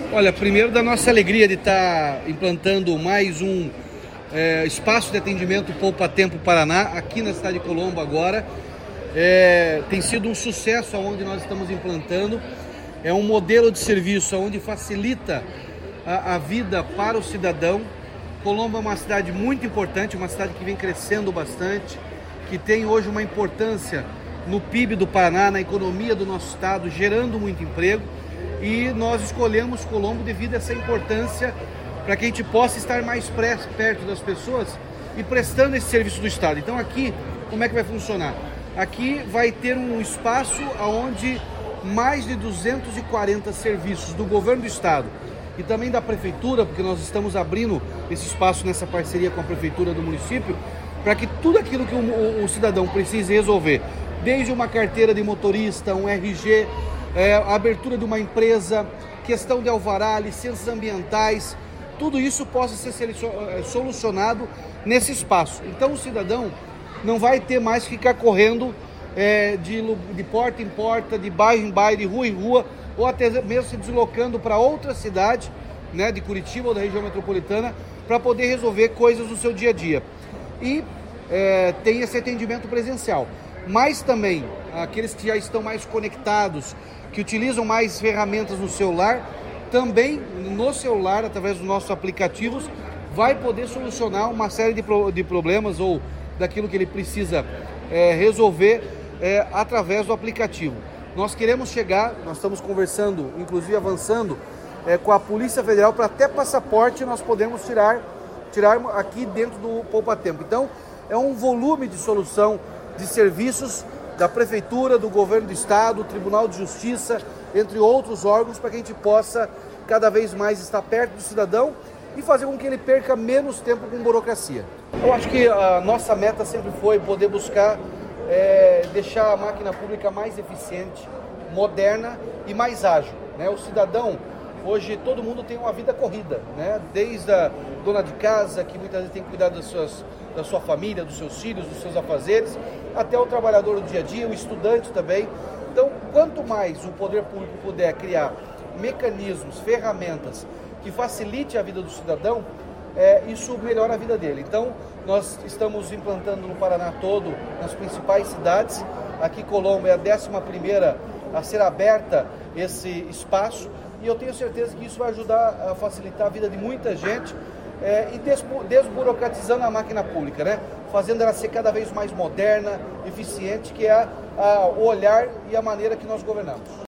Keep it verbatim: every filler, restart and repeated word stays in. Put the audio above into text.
Olha, primeiro da nossa alegria de estar implantando mais um é, espaço de atendimento Poupa Tempo Paraná, aqui na cidade de Colombo agora. É, tem sido um sucesso aonde nós estamos implantando. É um modelo de serviço onde facilita a, a vida para o cidadão. Colombo é uma cidade muito importante, uma cidade que vem crescendo bastante, que tem hoje uma importância no P I B do Paraná, na economia do nosso estado, gerando muito emprego. E nós escolhemos Colombo devido a essa importância para que a gente possa estar mais perto das pessoas e prestando esse serviço do estado. Então aqui, como é que vai funcionar? Aqui vai ter um espaço onde mais de duzentos e quarenta serviços do governo do estado e também da prefeitura, porque nós estamos abrindo esse espaço nessa parceria com a prefeitura do município, para que tudo aquilo que o, o cidadão precise resolver, desde uma carteira de motorista, um R G, é, a abertura de uma empresa, questão de alvará, licenças ambientais, tudo isso possa ser solucionado nesse espaço. Então o cidadão não vai ter mais que ficar correndo é, de, de porta em porta, de bairro em bairro, de rua em rua, ou até mesmo se deslocando para outra cidade, né, de Curitiba ou da região metropolitana, para poder resolver coisas no seu dia a dia. E é, tem esse atendimento presencial. Mas também, aqueles que já estão mais conectados, que utilizam mais ferramentas no celular, também no celular, através dos nossos aplicativos, vai poder solucionar uma série de, pro, de problemas ou daquilo que ele precisa é, resolver é, através do aplicativo. Nós queremos chegar, nós estamos conversando, inclusive avançando é, com a Polícia Federal para até passaporte nós podemos tirar, tirar aqui dentro do Poupa Tempo. Então, é um volume de solução de serviços da Prefeitura, do Governo do Estado, do Tribunal de Justiça, entre outros órgãos, para que a gente possa cada vez mais estar perto do cidadão e fazer com que ele perca menos tempo com burocracia. Eu acho que a nossa meta sempre foi poder buscar é, deixar a máquina pública mais eficiente, moderna e mais ágil, né? O cidadão, hoje todo mundo tem uma vida corrida, né? Desde a dona de casa, que muitas vezes tem que cuidar das suas, da sua família, dos seus filhos, dos seus afazeres, até o trabalhador do dia a dia, o estudante também. Então, quanto mais o poder público puder criar mecanismos, ferramentas que facilite a vida do cidadão, é, isso melhora a vida dele. Então, nós estamos implantando no Paraná todo, nas principais cidades. Aqui Colombo é a décima primeira a ser aberta esse espaço, e eu tenho certeza que isso vai ajudar a facilitar a vida de muita gente é, e desburocratizando a máquina pública, né? Fazendo ela ser cada vez mais moderna, eficiente, que é a, a, o olhar e a maneira que nós governamos.